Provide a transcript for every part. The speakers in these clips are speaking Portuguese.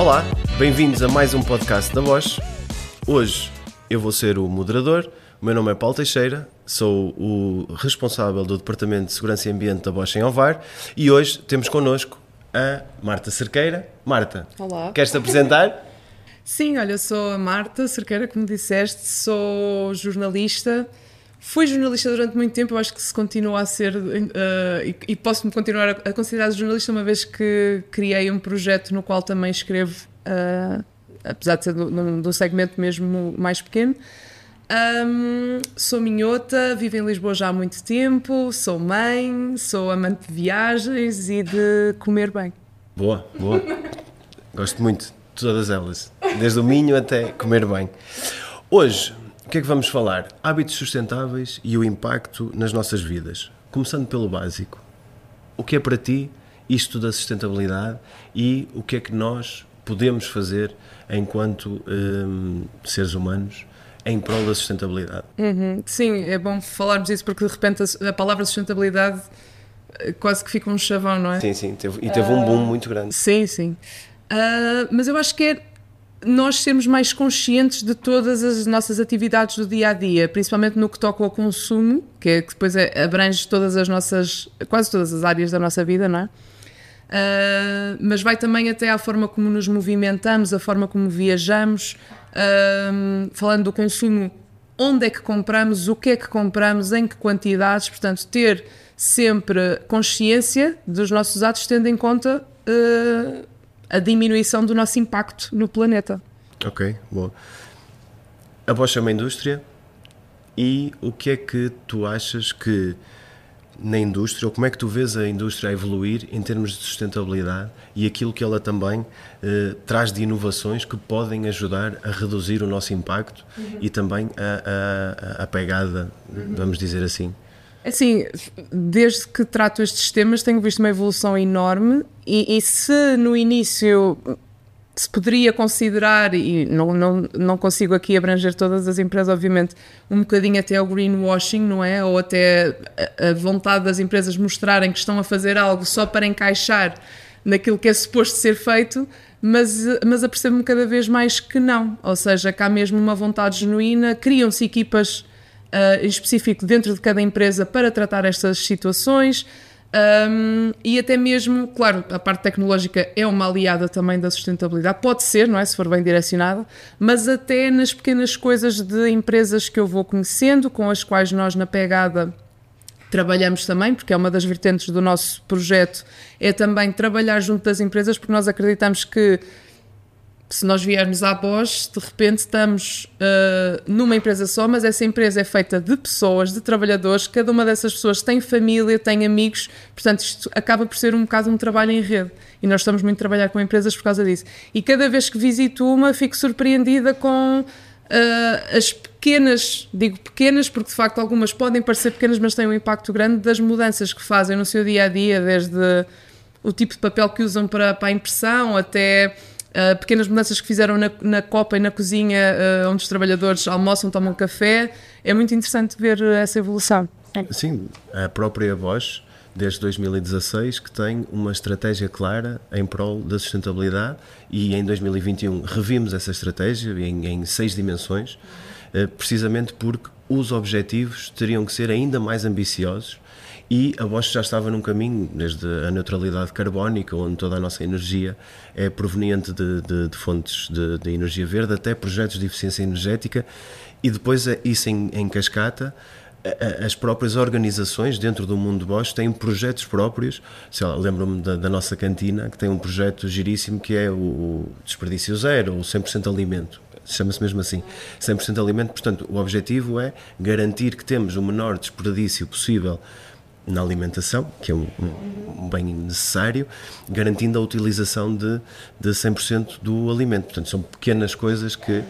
Olá, bem-vindos a mais um podcast da Bosch. Hoje eu vou ser o moderador. O meu nome é Paulo Teixeira, sou o responsável do Departamento de Segurança e Ambiente da Bosch em Ovar e hoje temos connosco a Marta Cerqueira. Marta, olá. Queres-te apresentar? Sim, olha, eu sou a Marta Cerqueira, como disseste, sou jornalista. Fui jornalista durante muito tempo, eu acho que se continua a ser, e posso-me continuar a considerar jornalista, uma vez que criei um projeto no qual também escrevo, apesar de ser do segmento mesmo mais pequeno. Sou minhota, vivo em Lisboa já há muito tempo, sou mãe, sou amante de viagens e de comer bem. Boa. Gosto muito de todas elas, desde o Minho até comer bem. Hoje, o que é que vamos falar? Hábitos sustentáveis e o impacto nas nossas vidas. Começando pelo básico. O que é para ti isto da sustentabilidade e o que é que nós podemos fazer enquanto seres humanos em prol da sustentabilidade? Sim, é bom falarmos isso porque de repente a palavra sustentabilidade quase que fica um chavão, não é? Sim, teve um boom muito grande. Sim. Mas eu acho que é nós sermos mais conscientes de todas as nossas atividades do dia-a-dia, principalmente no que toca ao consumo, que depois abrange quase todas as áreas da nossa vida, não é? Mas vai também até à forma como nos movimentamos, a forma como viajamos, falando do consumo, onde é que compramos, o que é que compramos, em que quantidades, portanto, ter sempre consciência dos nossos atos, tendo em conta a diminuição do nosso impacto no planeta. Ok, boa. A Bosch é uma indústria e o que é que tu achas que na indústria, ou como é que tu vês a indústria a evoluir em termos de sustentabilidade e aquilo que ela também traz de inovações que podem ajudar a reduzir o nosso impacto e também a pegada, vamos dizer assim? Assim, desde que trato estes temas tenho visto uma evolução enorme e se no início se poderia considerar, e não consigo aqui abranger todas as empresas, obviamente, um bocadinho até o greenwashing, não é? Ou até a vontade das empresas mostrarem que estão a fazer algo só para encaixar naquilo que é suposto ser feito, mas apercebo-me cada vez mais que não. Ou seja, que há mesmo uma vontade genuína, criam-se equipas em específico dentro de cada empresa para tratar estas situações e até mesmo, claro, a parte tecnológica é uma aliada também da sustentabilidade, pode ser, não é, se for bem direcionada, mas até nas pequenas coisas de empresas que eu vou conhecendo, com as quais nós na Pegada trabalhamos também, porque é uma das vertentes do nosso projeto, é também trabalhar junto das empresas, porque nós acreditamos que se nós viermos à Bosch, de repente estamos numa empresa só, mas essa empresa é feita de pessoas, de trabalhadores, cada uma dessas pessoas tem família, tem amigos, portanto isto acaba por ser um bocado um trabalho em rede e nós estamos muito a trabalhar com empresas por causa disso. E cada vez que visito uma, fico surpreendida com as pequenas, digo pequenas porque de facto algumas podem parecer pequenas, mas têm um impacto grande das mudanças que fazem no seu dia-a-dia, desde o tipo de papel que usam para a impressão até pequenas mudanças que fizeram na copa e na cozinha, onde os trabalhadores almoçam, tomam café. É muito interessante ver essa evolução. Sim, a própria Bosch, desde 2016, que tem uma estratégia clara em prol da sustentabilidade e em 2021 revimos essa estratégia em 6 dimensões, precisamente porque os objetivos teriam que ser ainda mais ambiciosos. E a Bosch já estava num caminho, desde a neutralidade carbónica, onde toda a nossa energia é proveniente de fontes de energia verde, até projetos de eficiência energética, e depois isso em cascata, as próprias organizações dentro do mundo Bosch têm projetos próprios. Sei lá, lembro-me da nossa cantina, que tem um projeto giríssimo que é o desperdício zero, o 100% alimento. Chama-se mesmo assim, 100% alimento. Portanto, o objetivo é garantir que temos o menor desperdício possível na alimentação, que é um bem necessário, garantindo a utilização de 100% do alimento. Portanto, são pequenas coisas que...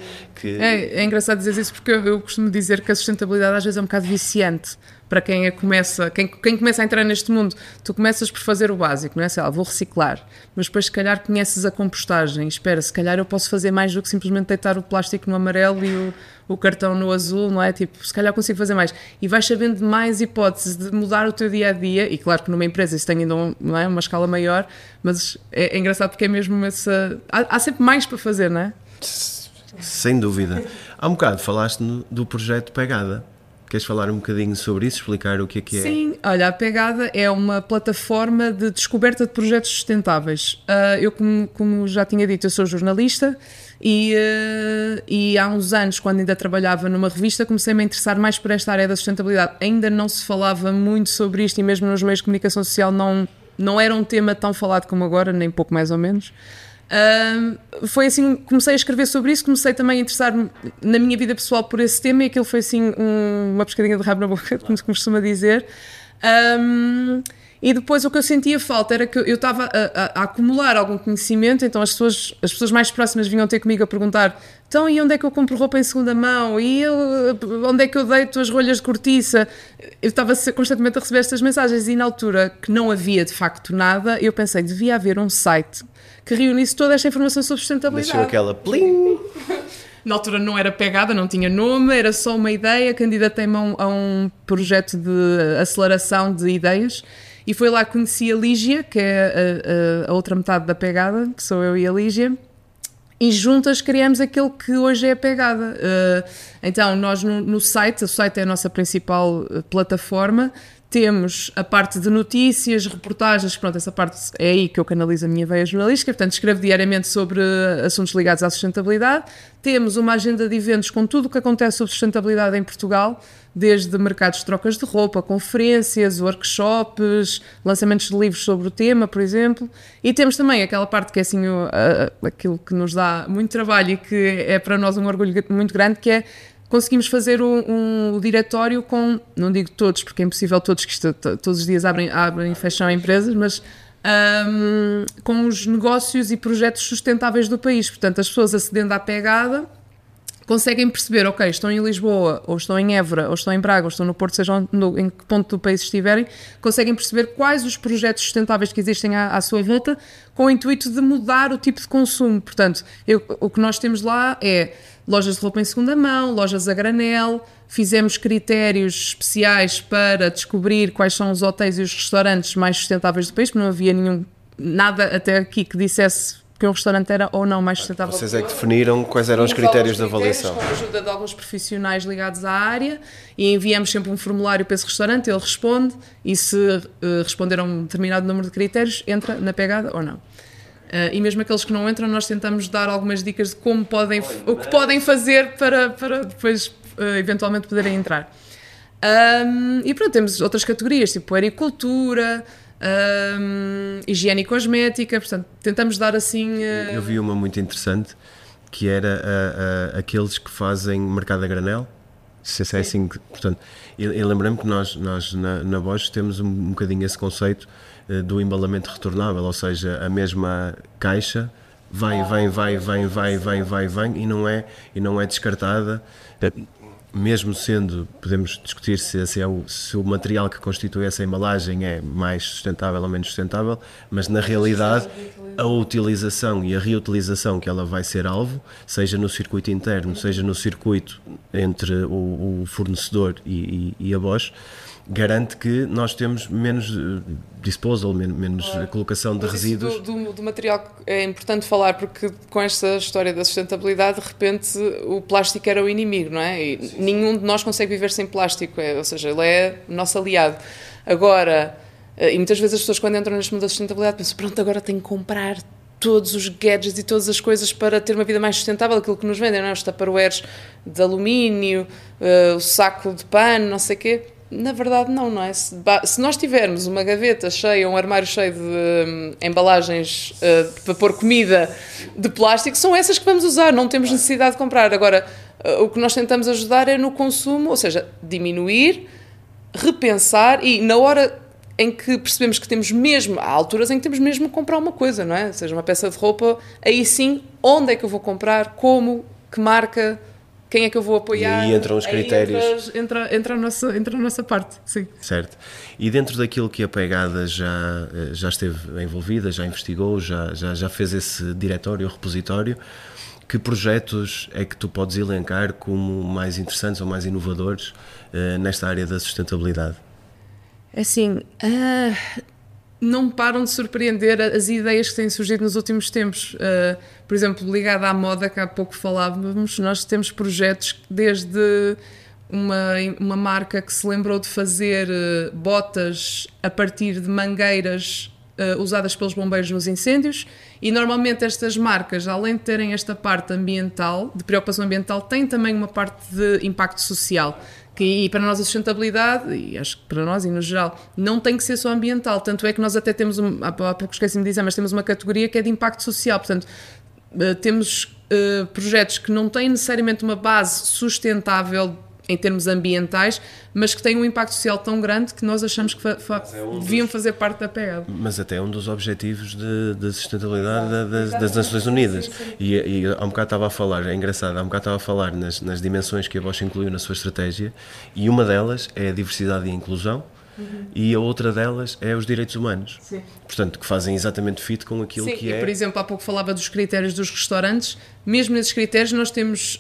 É engraçado dizer isso porque eu costumo dizer que a sustentabilidade às vezes é um bocado viciante para quem começa a entrar neste mundo. Tu começas por fazer o básico, não é? Sei lá, vou reciclar, mas depois se calhar conheces a compostagem, espera, se calhar eu posso fazer mais do que simplesmente deitar o plástico no amarelo e o cartão no azul, não é? Tipo, se calhar consigo fazer mais. E vais sabendo de mais hipóteses de mudar o teu dia-a-dia, e claro que numa empresa isso tem ainda não é, uma escala maior, mas é engraçado porque é mesmo essa... Há sempre mais para fazer, não é? Sem dúvida. Há um bocado falaste do projeto Pegada. Queres falar um bocadinho sobre isso, explicar o que é? Sim, olha, a Pegada é uma plataforma de descoberta de projetos sustentáveis. Eu, como já tinha dito, eu sou jornalista e há uns anos, quando ainda trabalhava numa revista, comecei-me a interessar mais por esta área da sustentabilidade. Ainda não se falava muito sobre isto e mesmo nos meios de comunicação social não era um tema tão falado como agora, nem pouco mais ou menos. Foi assim, comecei a escrever sobre isso, comecei também a interessar-me na minha vida pessoal por esse tema e aquilo foi assim uma pescadinha de rabo na boca, como se costuma dizer. E depois o que eu sentia falta era que eu estava a acumular algum conhecimento, então as pessoas mais próximas vinham ter comigo a perguntar: então, e onde é que eu compro roupa em segunda mão? E onde é que eu deito as rolhas de cortiça? Eu estava constantemente a receber estas mensagens e na altura que não havia de facto nada, eu pensei, devia haver um site que reunisse toda esta informação sobre sustentabilidade. Deixou aquela plim! Na altura não era Pegada, não tinha nome, era só uma ideia, candidatei-me a um projeto de aceleração de ideias e foi lá que conheci a Lígia, que é a outra metade da Pegada, que sou eu e a Lígia, e juntas criamos aquilo que hoje é a Pegada. Então nós no site, o site é a nossa principal plataforma, temos a parte de notícias, reportagens, pronto, essa parte é aí que eu canalizo a minha veia jornalística, portanto escrevo diariamente sobre assuntos ligados à sustentabilidade. Temos uma agenda de eventos com tudo o que acontece sobre sustentabilidade em Portugal, desde mercados de trocas de roupa, conferências, workshops, lançamentos de livros sobre o tema, por exemplo. E temos também aquela parte que é assim, aquilo que nos dá muito trabalho e que é para nós um orgulho muito grande, que é conseguimos fazer um diretório com, não digo todos, porque é impossível todos, que isto, todos os dias abrem e fecham empresas, mas com os negócios e projetos sustentáveis do país. Portanto, as pessoas acedendo à Pegada conseguem perceber, ok, estão em Lisboa, ou estão em Évora, ou estão em Braga, ou estão no Porto, seja em que ponto do país estiverem, conseguem perceber quais os projetos sustentáveis que existem à sua volta, com o intuito de mudar o tipo de consumo. Portanto, o que nós temos lá é lojas de roupa em segunda mão, lojas a granel, fizemos critérios especiais para descobrir quais são os hotéis e os restaurantes mais sustentáveis do país, porque não havia nada até aqui que dissesse que um restaurante era ou não mais sustentável. Vocês é que definiram quais eram os critérios de avaliação. Com a ajuda de alguns profissionais ligados à área, e enviamos sempre um formulário para esse restaurante, ele responde, e se responder a um determinado número de critérios, entra na Pegada ou não. E mesmo aqueles que não entram, nós tentamos dar algumas dicas de como o que podem fazer para depois eventualmente poderem entrar. E pronto, temos outras categorias, tipo agricultura, higiene e cosmética, portanto, tentamos dar assim... Eu vi uma muito interessante, que era aqueles que fazem mercado a granel, se é assim, portanto, eu lembrei-me que nós na Bosch temos um bocadinho esse conceito do embalamento retornável, ou seja, a mesma caixa vem e não é descartada, mesmo sendo, podemos discutir se o material que constitui essa embalagem é mais sustentável ou menos sustentável, mas na realidade a utilização e a reutilização que ela vai ser alvo, seja no circuito interno, seja no circuito entre o fornecedor e a Bosch, garante que nós temos menos disposal, menos colocação de resíduos. Do material é importante falar, porque com esta história da sustentabilidade, de repente o plástico era o inimigo, não é? E nenhum de nós consegue viver sem plástico, ou seja, ele é o nosso aliado. Agora, e muitas vezes as pessoas quando entram neste mundo da sustentabilidade pensam, pronto, agora tenho que comprar todos os gadgets e todas as coisas para ter uma vida mais sustentável, aquilo que nos vendem, não é? Os tupperwares de alumínio, o saco de pano, não sei o quê. Na verdade não é? Se nós tivermos uma gaveta cheia, um armário cheio de embalagens para pôr comida de plástico, são essas que vamos usar, não temos necessidade de comprar. Agora, o que nós tentamos ajudar é no consumo, ou seja, diminuir, repensar, e na hora em que percebemos que temos mesmo, há alturas em que temos mesmo que comprar uma coisa, não é? Seja uma peça de roupa, aí sim, onde é que eu vou comprar, como, que marca, quem é que eu vou apoiar? E aí entram os critérios. Entra a nossa parte, sim. Certo. E dentro daquilo que a Pegada já esteve envolvida, já investigou, já fez esse diretório, repositório, Que projetos é que tu podes elencar como mais interessantes ou mais inovadores nesta área da sustentabilidade? Assim, não param de surpreender as ideias que têm surgido nos últimos tempos. Por exemplo, ligado à moda, que há pouco falávamos, nós temos projetos desde uma marca que se lembrou de fazer botas a partir de mangueiras usadas pelos bombeiros nos incêndios, e normalmente estas marcas, além de terem esta parte ambiental, de preocupação ambiental, têm também uma parte de impacto social. E para nós a sustentabilidade, e acho que para nós e no geral, não tem que ser só ambiental, tanto é que nós até temos, há pouco esqueci-me de dizer, mas temos uma categoria que é de impacto social, portanto temos projetos que não têm necessariamente uma base sustentável em termos ambientais, mas que têm um impacto social tão grande que nós achamos que deviam fazer parte da pegada. Mas até é um dos objetivos de sustentabilidade das Nações Unidas. E há um bocado estava a falar, é engraçado, há um bocado estava a falar nas dimensões que a Bosch incluiu na sua estratégia, e uma delas é a diversidade e a inclusão, e a outra delas é os direitos humanos. Sim. Portanto, que fazem exatamente fit com aquilo que é... Por exemplo, há pouco falava dos critérios dos restaurantes, mesmo nesses critérios nós temos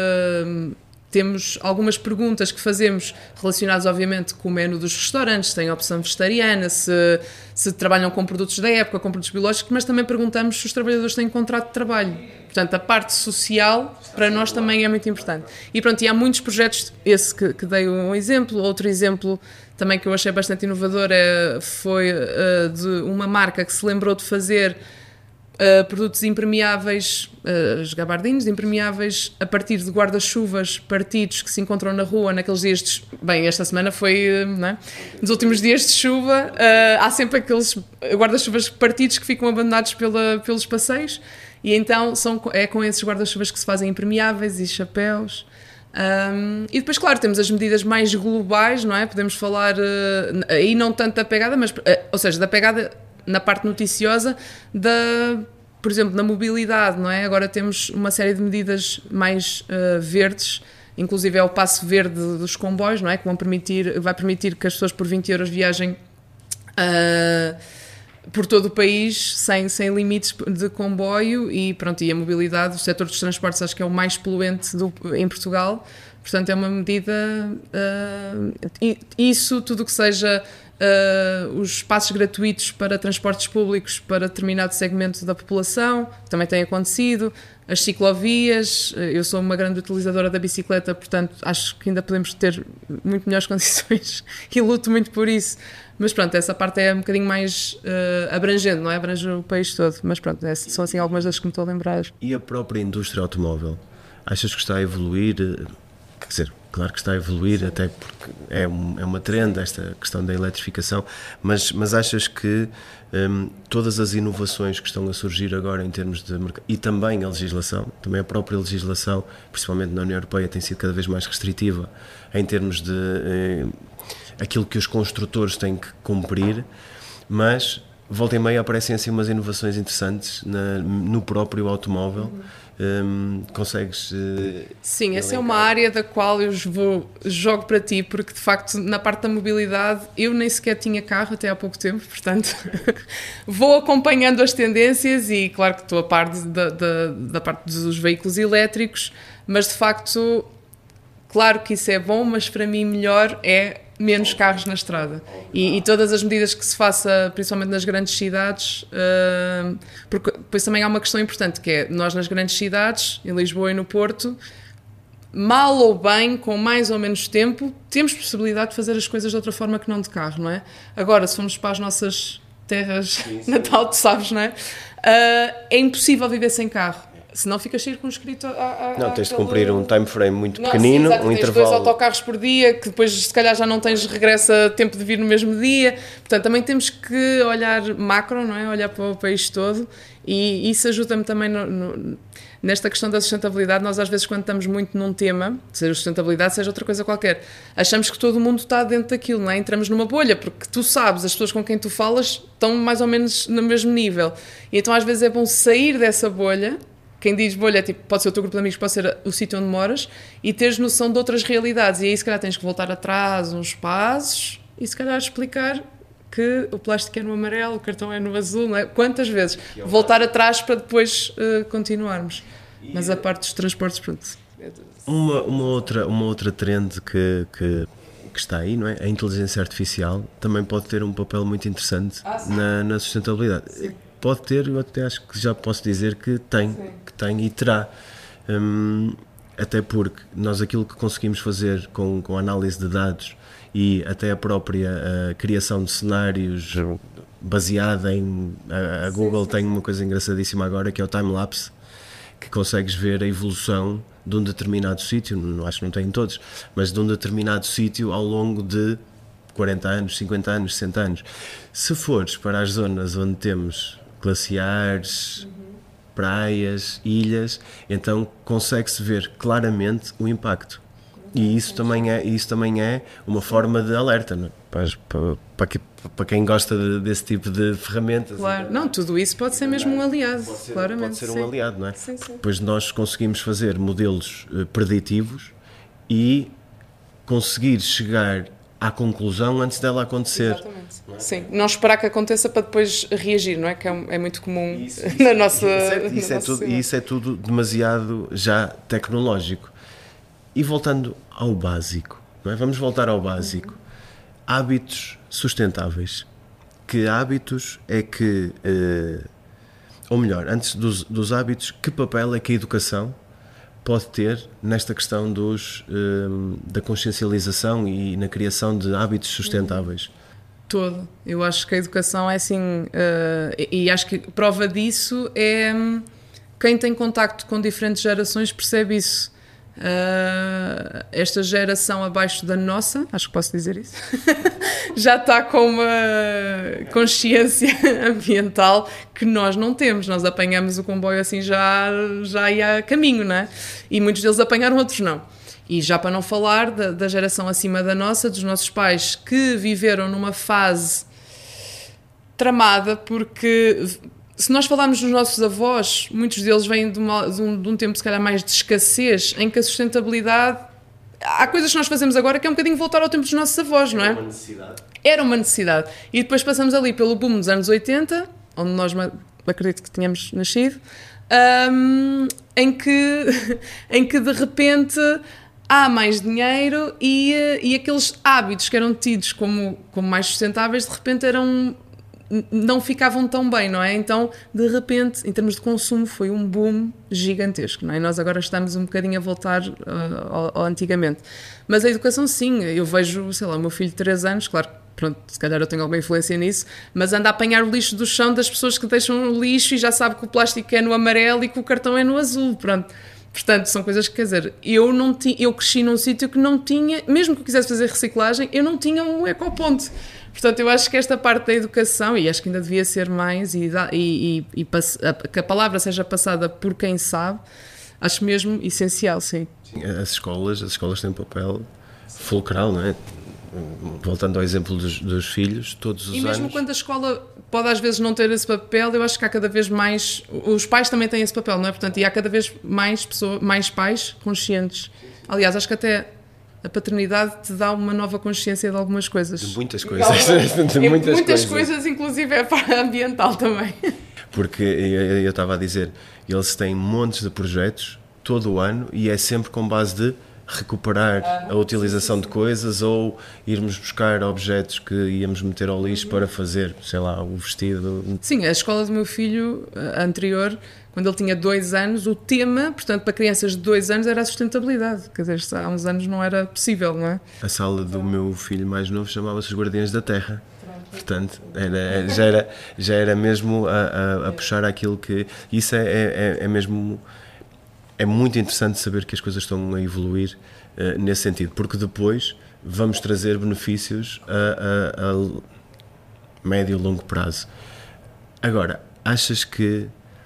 algumas perguntas que fazemos relacionadas, obviamente, com o menu dos restaurantes, se têm opção vegetariana, se trabalham com produtos da época, com produtos biológicos, mas também perguntamos se os trabalhadores têm contrato de trabalho. Portanto, a parte social, para nós, também é muito importante. E pronto, e há muitos projetos, esse que dei um exemplo. Outro exemplo também que eu achei bastante inovador foi de uma marca que se lembrou de fazer produtos impermeáveis, os gabardines impermeáveis, a partir de guarda-chuvas partidos que se encontram na rua naqueles dias de... Bem, esta semana foi, não é? Nos últimos dias de chuva, há sempre aqueles guarda-chuvas partidos que ficam abandonados pelos passeios, e então é com esses guarda-chuvas que se fazem impermeáveis e chapéus. E depois, claro, temos as medidas mais globais, não é? Podemos falar, aí não tanto da pegada, mas, ou seja, da pegada na parte noticiosa, por exemplo, na mobilidade, não é? Agora temos uma série de medidas mais verdes, inclusive é o passe verde dos comboios, não é? Que vai permitir que as pessoas por 20 euros viajem por todo o país sem limites de comboio, e pronto, e a mobilidade, o setor dos transportes acho que é o mais poluente em Portugal, portanto é uma medida, isso, tudo o que seja os espaços gratuitos para transportes públicos para determinado segmento da população, também tem acontecido, as ciclovias, eu sou uma grande utilizadora da bicicleta, portanto acho que ainda podemos ter muito melhores condições e luto muito por isso, mas pronto, essa parte é um bocadinho mais abrangente, não é? Abrange o país todo, mas pronto, são assim algumas das que me estou a lembrar. E a própria indústria automóvel, achas que está a evoluir? Quer dizer, claro que está a evoluir, até porque é uma trend esta questão da eletrificação, mas achas que todas as inovações que estão a surgir agora em termos de mercado, e também a legislação, também a própria legislação, principalmente na União Europeia, tem sido cada vez mais restritiva em termos de aquilo que os construtores têm que cumprir, mas volta e meia aparecem assim umas inovações interessantes no próprio automóvel. Consegues... Sim, essa é uma área da qual eu jogo para ti, porque de facto na parte da mobilidade eu nem sequer tinha carro até há pouco tempo, portanto vou acompanhando as tendências e claro que estou a par da parte dos veículos elétricos, mas de facto, claro que isso é bom, mas para mim melhor é menos carros na estrada e todas as medidas que se faça, principalmente nas grandes cidades, porque depois também há uma questão importante, que é nós nas grandes cidades, em Lisboa e no Porto, mal ou bem, com mais ou menos tempo, temos possibilidade de fazer as coisas de outra forma que não de carro, não é? Agora, se formos para as nossas terras natal, tu sabes, não é? É impossível viver sem carro. Senão ficas circunscrito não, tens de cumprir um time frame muito pequenino, sim, um tens intervalo... 2 autocarros por dia, que depois se calhar já não tens regresso a tempo de vir no mesmo dia, portanto também temos que olhar macro, não é? Olhar para o país todo, e isso ajuda-me também nesta questão da sustentabilidade. Nós às vezes quando estamos muito num tema, seja sustentabilidade, seja outra coisa qualquer, achamos que todo o mundo está dentro daquilo, não é? Entramos numa bolha, porque tu sabes, as pessoas com quem tu falas estão mais ou menos no mesmo nível, e então às vezes é bom sair dessa bolha. Quem diz bolha, tipo, pode ser o teu grupo de amigos, pode ser o sítio onde moras, e teres noção de outras realidades. E aí, se calhar, tens que voltar atrás uns passos e, se calhar, explicar que o plástico é no amarelo, o cartão é no azul, não é? Quantas vezes? Voltar atrás para depois continuarmos. Mas a parte dos transportes, pronto. Uma outra trend que está aí, não é? A inteligência artificial também pode ter um papel muito interessante na sustentabilidade. Sim. Pode ter, eu até acho que já posso dizer que tem e terá. Até porque nós aquilo que conseguimos fazer com a análise de dados e até a própria criação de cenários baseada em... A Google tem uma coisa engraçadíssima agora, que é o time-lapse, que consegues ver a evolução de um determinado sítio, não acho que não tem em todos, mas de um determinado sítio ao longo de 40 anos, 50 anos, 60 anos. Se fores para as zonas onde temos glaciares, praias, ilhas, então consegue-se ver claramente o impacto. E isso também é uma forma de alerta, não é? Para quem gosta desse tipo de ferramentas. Claro, não, tudo isso pode ser mesmo um aliado, claramente. Pode ser um aliado, não é? Sim. Pois nós conseguimos fazer modelos preditivos e conseguir chegar à conclusão antes dela acontecer. Exatamente. Sim, não esperar que aconteça para depois reagir, não é? Que é muito comum na nossa isso é tudo demasiado já tecnológico. E voltando ao básico, não é? Vamos voltar ao básico. Hábitos sustentáveis. Que hábitos é que... ou melhor, antes dos hábitos, que papel é que a educação pode ter nesta questão da consciencialização e na criação de hábitos sustentáveis? Todo. Eu acho que a educação é assim... e acho que prova disso é... Quem tem contacto com diferentes gerações percebe isso. Esta geração abaixo da nossa, acho que posso dizer isso, já está com uma consciência ambiental que nós não temos. Nós apanhamos o comboio assim já ia a caminho, não é? E muitos deles apanharam, outros não. E já para não falar da geração acima da nossa, dos nossos pais que viveram numa fase tramada, porque... Se nós falarmos dos nossos avós, muitos deles vêm de um tempo, se calhar, mais de escassez, em que a sustentabilidade... Há coisas que nós fazemos agora que é um bocadinho voltar ao tempo dos nossos avós, não é? Era uma necessidade. Era uma necessidade. E depois passamos ali pelo boom dos anos 80, onde nós, acredito que tínhamos nascido, em que de repente há mais dinheiro e aqueles hábitos que eram tidos como mais sustentáveis, de repente não ficavam tão bem, não é? Então, de repente, em termos de consumo, foi um boom gigantesco, não é? Nós agora estamos um bocadinho a voltar ao antigamente. Mas a educação, sim, eu vejo, sei lá, o meu filho de 3 anos, claro, pronto, se calhar eu tenho alguma influência nisso, mas anda a apanhar o lixo do chão das pessoas que deixam o lixo e já sabe que o plástico é no amarelo e que o cartão é no azul, pronto. Portanto, são coisas que, quer dizer, eu cresci num sítio que não tinha, mesmo que eu quisesse fazer reciclagem, eu não tinha um ecoponto. Portanto, eu acho que esta parte da educação, e acho que ainda devia ser mais, que a palavra seja passada por quem sabe, acho mesmo essencial, sim. As escolas têm um papel fulcral, não é? Voltando ao exemplo dos filhos, todos os anos... E mesmo quando a escola pode às vezes não ter esse papel, eu acho que há cada vez mais... Os pais também têm esse papel, não é? Portanto, e há cada vez mais pais conscientes. Aliás, acho que até... A paternidade te dá uma nova consciência de algumas coisas. De muitas coisas. De muitas coisas, inclusive é para a ambiental também. Porque eu estava a dizer, eles têm montes de projetos todo o ano e é sempre com base de recuperar a utilização de coisas ou irmos buscar objetos que íamos meter ao lixo para fazer, sei lá, o vestido. Sim, a escola do meu filho, a anterior, quando ele tinha 2 anos, o tema, portanto, para crianças de 2 anos era a sustentabilidade. Quer dizer, há uns anos não era possível, não é? A sala do meu filho mais novo chamava-se Os Guardiões da Terra. Portanto, já era mesmo a puxar aquilo que... Isso é mesmo... É muito interessante saber que as coisas estão a evoluir nesse sentido, porque depois vamos trazer benefícios a médio e longo prazo. Agora, achas que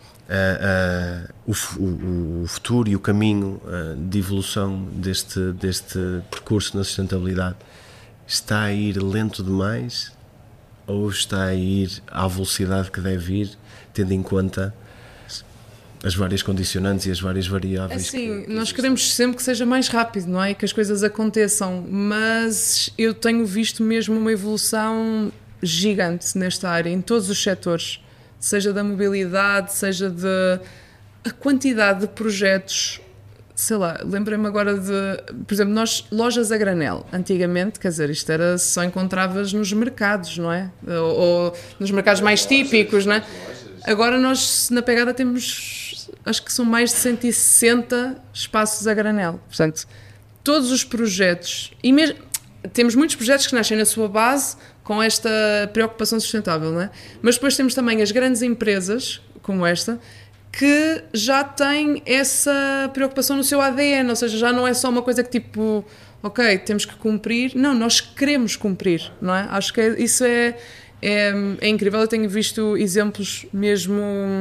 o futuro e o caminho de evolução deste percurso na sustentabilidade está a ir lento demais ou está a ir à velocidade que deve ir, tendo em conta as várias condicionantes e as várias variáveis? Assim, nós queremos sempre que seja mais rápido, não é? Que as coisas aconteçam, mas eu tenho visto mesmo uma evolução gigante nesta área, em todos os setores, seja da mobilidade, seja a quantidade de projetos, sei lá, lembrei-me agora de, por exemplo, nós, lojas a granel, antigamente, quer dizer, isto era, só encontravas nos mercados, não é? Ou nos mercados mais típicos, não é? Agora nós, na pegada, temos, acho que são mais de 160 espaços a granel. Portanto, todos os projetos, e mesmo, temos muitos projetos que nascem na sua base com esta preocupação sustentável, não é? Mas depois temos também as grandes empresas, como esta, que já têm essa preocupação no seu ADN, ou seja, já não é só uma coisa que tipo, ok, temos que cumprir, não, nós queremos cumprir, não é? Acho que isso é incrível. Eu tenho visto exemplos mesmo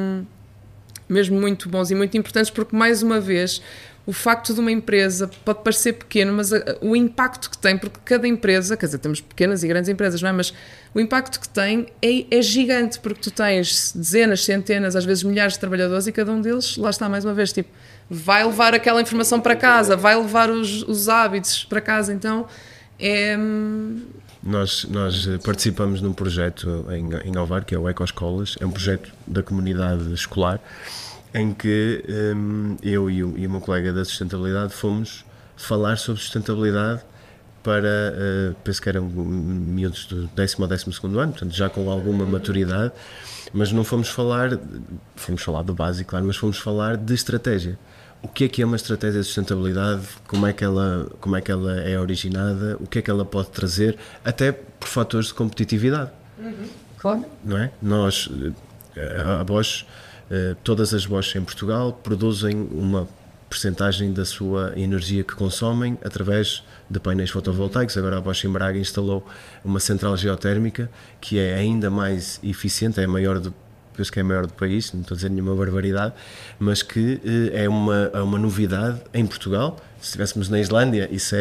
muito bons e muito importantes, porque, mais uma vez, o facto de uma empresa pode parecer pequeno, mas o impacto que tem, porque cada empresa, quer dizer, temos pequenas e grandes empresas, não é? Mas o impacto que tem é gigante, porque tu tens dezenas, centenas, às vezes milhares de trabalhadores, e cada um deles, lá está, mais uma vez, tipo, vai levar aquela informação para casa, vai levar os hábitos para casa, então é... Nós participamos num projeto em Ovar, que é o Ecoescolas, é um projeto da comunidade escolar, em que eu e o meu colega da sustentabilidade fomos falar sobre sustentabilidade para, penso que eram miúdos do 10º ou 12º ano, portanto já com alguma maturidade, mas não fomos falar do básico, claro, mas fomos falar de estratégia. O que é uma estratégia de sustentabilidade, como é que ela é originada, o que é que ela pode trazer, até por fatores de competitividade. Claro. Não é? Nós, a Bosch, todas as Bosch em Portugal produzem uma percentagem da sua energia que consomem através de painéis fotovoltaicos. Agora a Bosch em Braga instalou uma central geotérmica que é ainda mais eficiente, penso que é a maior do país, não estou a dizer nenhuma barbaridade, mas que é uma novidade em Portugal. Se estivéssemos na Islândia, isso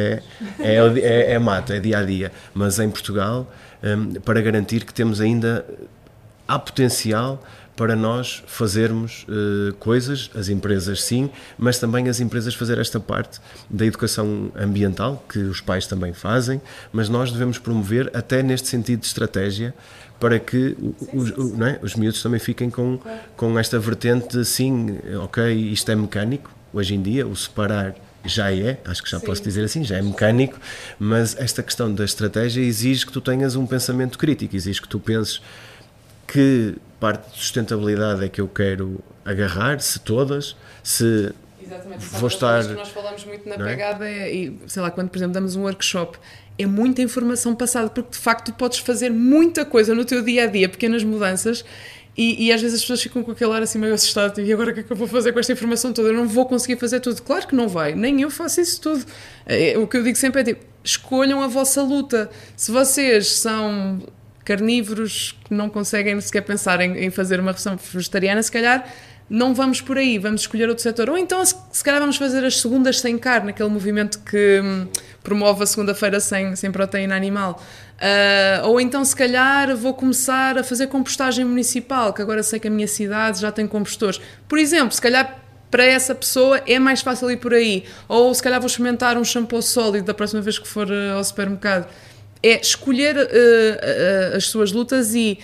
é mato, é dia a dia, mas em Portugal, para garantir que temos ainda, há potencial para nós fazermos coisas, as empresas sim, mas também as empresas fazer esta parte da educação ambiental, que os pais também fazem, mas nós devemos promover até neste sentido de estratégia, para que não é? Os miúdos também fiquem com esta vertente de, sim, ok, isto é mecânico, hoje em dia, o separar já acho que já posso dizer assim, já é mecânico, mas esta questão da estratégia exige que tu tenhas um pensamento crítico, exige que tu penses que parte de sustentabilidade é que eu quero agarrar, se todas, se exatamente, vou estar... que nós falamos muito na pegada e, sei lá, quando, por exemplo, damos um workshop, é muita informação passada, porque de facto tu podes fazer muita coisa no teu dia-a-dia, pequenas mudanças, e às vezes as pessoas ficam com aquele ar assim meio assustado, e agora o que é que eu vou fazer com esta informação toda? Eu não vou conseguir fazer tudo. Claro que não vai, nem eu faço isso tudo. O que eu digo sempre é tipo, escolham a vossa luta. Se vocês são carnívoros que não conseguem sequer pensar em fazer uma refeição vegetariana, se calhar não vamos por aí, vamos escolher outro setor. Ou então, se calhar vamos fazer as segundas sem carne, aquele movimento que promove a segunda-feira sem proteína animal. Ou então, se calhar, vou começar a fazer compostagem municipal, que agora sei que a minha cidade já tem compostores. Por exemplo, se calhar para essa pessoa é mais fácil ir por aí. Ou se calhar vou experimentar um shampoo sólido da próxima vez que for ao supermercado. É escolher as suas lutas e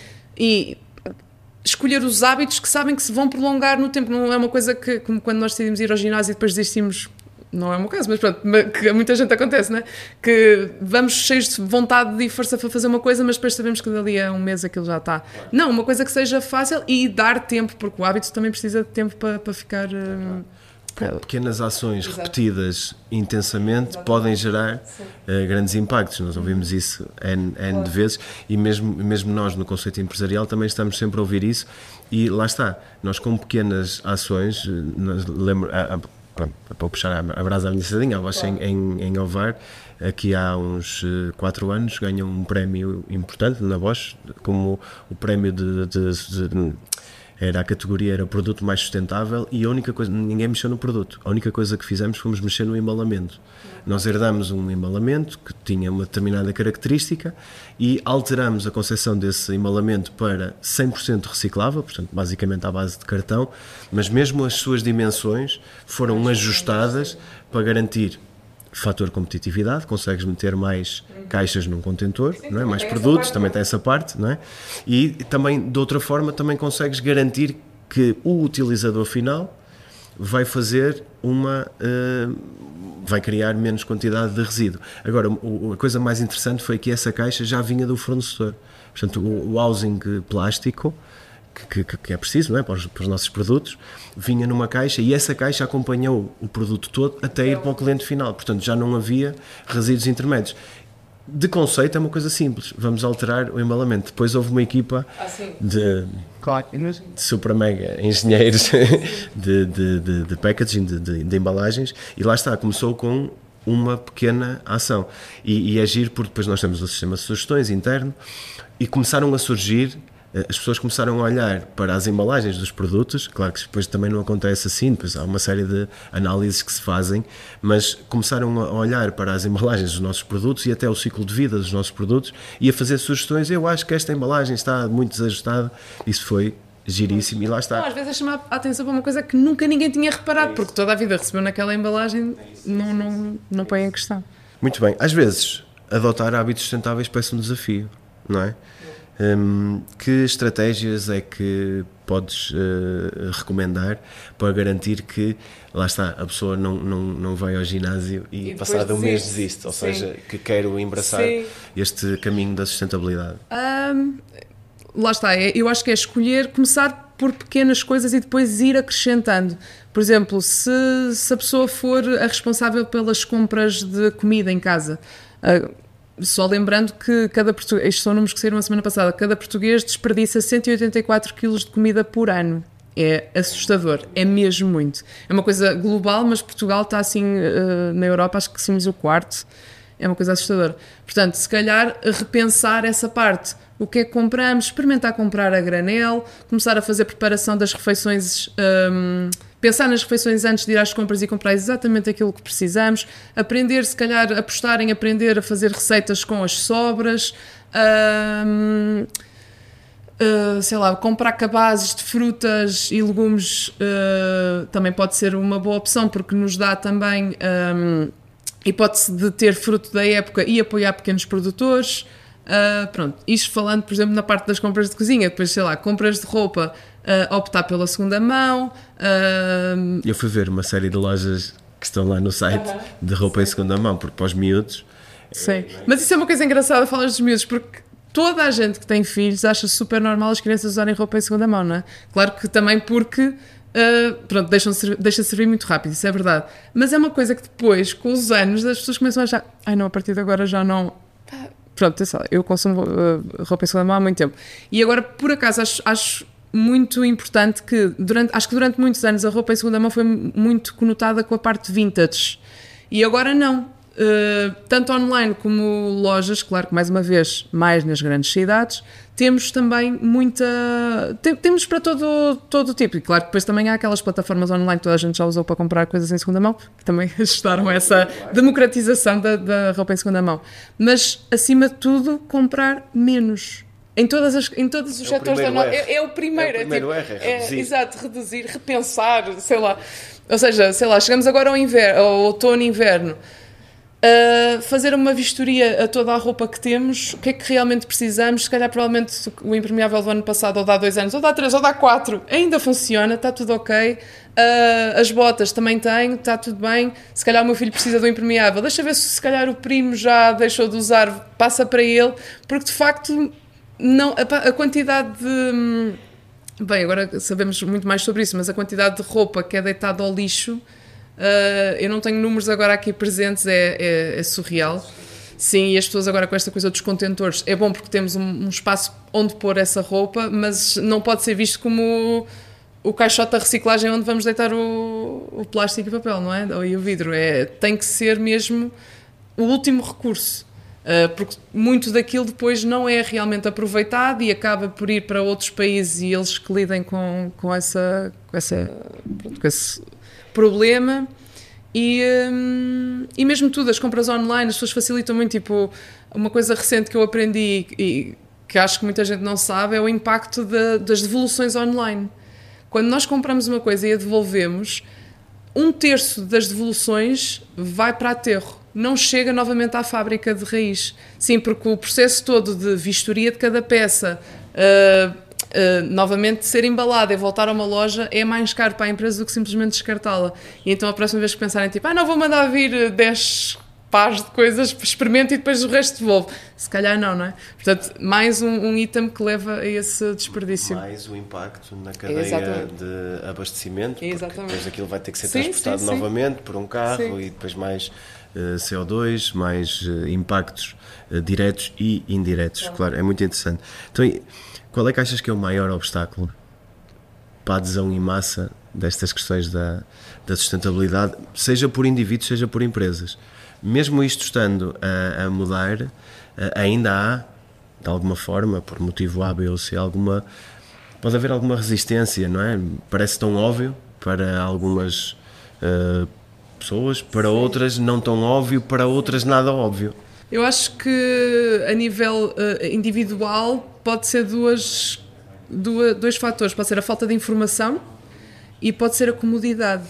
escolher os hábitos que sabem que se vão prolongar no tempo. Não é uma coisa que, como quando nós decidimos ir ao ginásio e depois desistimos, não é o meu caso, mas pronto, que a muita gente acontece, não é? Que vamos cheios de vontade e força para fazer uma coisa, mas depois sabemos que dali a um mês aquilo já está. Não, uma coisa que seja fácil e dar tempo, porque o hábito também precisa de tempo para ficar... Pequenas ações repetidas intensamente podem gerar grandes impactos. Nós ouvimos isso N de vezes e mesmo nós no conceito empresarial também estamos sempre a ouvir isso e lá está, nós com pequenas ações, para puxar a brasa à minha sardinha, a Bosch em Ovar, aqui há uns 4 anos ganham um prémio importante na Bosch, como o prémio era a categoria, era o produto mais sustentável e a única coisa, ninguém mexeu no produto, a única coisa que fizemos fomos mexer no embalamento. Nós herdamos um embalamento que tinha uma determinada característica e alteramos a concepção desse embalamento para 100% reciclável, portanto basicamente à base de cartão, mas mesmo as suas dimensões foram ajustadas para garantir fator competitividade, consegues meter mais caixas num contentor, não é? Mais produtos, também tem essa parte, não é? E também, de outra forma, também consegues garantir que o utilizador final vai fazer vai criar menos quantidade de resíduo. Agora, a coisa mais interessante foi que essa caixa já vinha do fornecedor. Portanto, o housing plástico, que é preciso, não é? Para os nossos produtos, vinha numa caixa e essa caixa acompanhou o produto todo até ir para o cliente final. Portanto, já não havia resíduos intermédios. De conceito é uma coisa simples, vamos alterar o embalamento. Depois houve uma equipa de super mega engenheiros de packaging, de embalagens, e lá está, começou com uma pequena ação. E agir, porque depois nós temos o sistema de sugestões interno, e começaram a surgir. As pessoas começaram a olhar para as embalagens dos produtos, claro que depois também não acontece assim, depois há uma série de análises que se fazem, mas começaram a olhar para as embalagens dos nossos produtos e até o ciclo de vida dos nossos produtos e a fazer sugestões. Eu acho que esta embalagem está muito desajustada. Isso foi giríssimo e lá está. Não, às vezes é chamar a atenção para uma coisa que nunca ninguém tinha reparado, porque toda a vida recebeu naquela embalagem, não põe em questão. Muito bem, às vezes adotar hábitos sustentáveis parece um desafio, não é? Que estratégias é que podes recomendar para garantir que, lá está, a pessoa não vai ao ginásio e passado um mês desiste, ou seja, que quero embraçar este caminho da sustentabilidade? Lá está, eu acho que é escolher, começar por pequenas coisas e depois ir acrescentando. Por exemplo, se a pessoa for a responsável pelas compras de comida em casa, só lembrando que cada português, estes são números que saíram a semana passada, cada português desperdiça 184 kg de comida por ano. É assustador, é mesmo muito. É uma coisa global, mas Portugal está assim, na Europa, acho que somos o quarto. É uma coisa assustadora. Portanto, se calhar repensar essa parte. O que é que compramos? Experimentar comprar a granel, começar a fazer preparação das refeições, pensar nas refeições antes de ir às compras e comprar exatamente aquilo que precisamos, aprender, se calhar, apostar em aprender a fazer receitas com as sobras, sei lá, comprar cabazes de frutas e legumes também pode ser uma boa opção, porque nos dá também hipótese de ter fruto da época e apoiar pequenos produtores. Pronto, isto falando, por exemplo, na parte das compras de cozinha, depois, sei lá, compras de roupa, optar pela segunda mão. Eu fui ver uma série de lojas que estão lá no site de roupa em segunda mão, porque para os miúdos... Sim, mas isso é uma coisa engraçada, falas dos miúdos, porque toda a gente que tem filhos acha super normal as crianças usarem roupa em segunda mão, não é? Claro que também porque... pronto, deixa servir muito rápido, isso é verdade. Mas é uma coisa que depois, com os anos, as pessoas começam a achar, ai não, a partir de agora já não... Pronto, eu consumo roupa em segunda mão há muito tempo. E agora, por acaso, acho muito importante que, acho que durante muitos anos a roupa em segunda mão foi muito conotada com a parte vintage. E agora não. Tanto online como lojas, claro que mais uma vez, mais nas grandes cidades, temos também temos para todo o tipo. E claro que depois também há aquelas plataformas online que toda a gente já usou para comprar coisas em segunda mão, que também ajudaram essa democratização da roupa em segunda mão. Mas, acima de tudo, comprar menos. Em todos os setores da nossa... É o primeiro. É reduzir. Exato, reduzir, repensar, sei lá. Ou seja, sei lá, chegamos agora ao outono e inverno. Fazer uma vistoria a toda a roupa que temos, o que é que realmente precisamos. Se calhar provavelmente o impermeável do ano passado ou dá 2 anos, ou dá 3, ou dá 4 ainda funciona, está tudo ok. As botas também tenho, está tudo bem. Se calhar o meu filho precisa do impermeável, deixa ver se calhar o primo já deixou de usar, passa para ele, porque de facto não, a quantidade de... Bem, agora sabemos muito mais sobre isso, mas a quantidade de roupa que é deitada ao lixo, eu não tenho números agora aqui presentes, é surreal. Sim, e as pessoas agora com esta coisa dos contentores, é bom porque temos um espaço onde pôr essa roupa, mas não pode ser visto como o caixote da reciclagem onde vamos deitar o plástico e o papel, não é? E o vidro. Tem que ser mesmo o último recurso, porque muito daquilo depois não é realmente aproveitado e acaba por ir para outros países e eles que lidem com esse problema. E mesmo tudo, as compras online, as pessoas facilitam muito. Tipo, uma coisa recente que eu aprendi e que acho que muita gente não sabe é o impacto das devoluções online. Quando nós compramos uma coisa e a devolvemos, 1/3 das devoluções vai para aterro, não chega novamente à fábrica de raiz. Sim, porque o processo todo de vistoria de cada peça, novamente, ser embalada e voltar a uma loja é mais caro para a empresa do que simplesmente descartá-la. E então a próxima vez que pensarem, tipo, não vou mandar vir 10 pares de coisas, experimento e depois o resto devolvo. Se calhar não é? Portanto, mais um item que leva a esse desperdício. Mais o impacto na cadeia de abastecimento, porque depois aquilo vai ter que ser transportado novamente por um carro e depois mais CO2, mais impactos diretos e indiretos. Claro, é muito interessante. Então, qual é que achas que é o maior obstáculo para a adesão em massa destas questões da sustentabilidade, seja por indivíduos, seja por empresas? Mesmo isto estando a mudar, ainda há, de alguma forma, por motivo A, B ou C, pode haver alguma resistência, não é? Parece tão óbvio para algumas pessoas, para outras não tão óbvio, para outras nada óbvio. Eu acho que a nível individual pode ser dois fatores. Pode ser a falta de informação e pode ser a comodidade.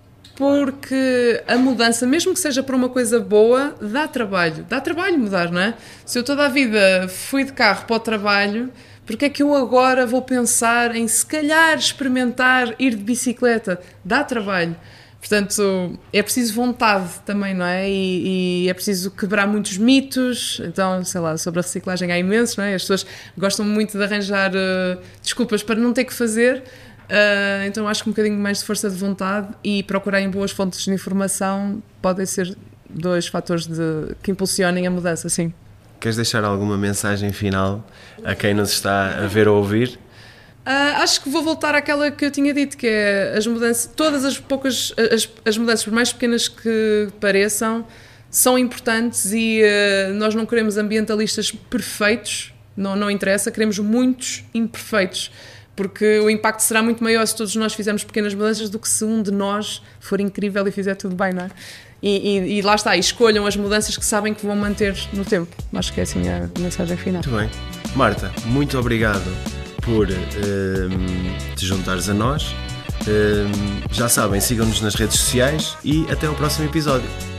Porque a mudança, mesmo que seja para uma coisa boa, dá trabalho mudar, não é? Se eu toda a vida fui de carro para o trabalho, porque é que eu agora vou pensar em se calhar experimentar ir de bicicleta? Dá trabalho. Portanto, é preciso vontade também, não é? E é preciso quebrar muitos mitos. Então, sei lá, sobre a reciclagem há imensos, não é? As pessoas gostam muito de arranjar desculpas para não ter que fazer. Então acho que um bocadinho mais de força de vontade e procurar em boas fontes de informação podem ser dois fatores que impulsionem a mudança, sim. Queres deixar alguma mensagem final a quem nos está a ver ou ouvir? Acho que vou voltar àquela que eu tinha dito, que é as mudanças, todas as mudanças, por mais pequenas que pareçam, são importantes e nós não queremos ambientalistas perfeitos, não interessa, queremos muitos imperfeitos. Porque o impacto será muito maior se todos nós fizermos pequenas mudanças do que se um de nós for incrível e fizer tudo bem, não é? E lá está, escolham as mudanças que sabem que vão manter no tempo. Acho que é assim a mensagem final. Muito bem. Marta, muito obrigado por te juntares a nós. Já sabem, sigam-nos nas redes sociais e até ao próximo episódio.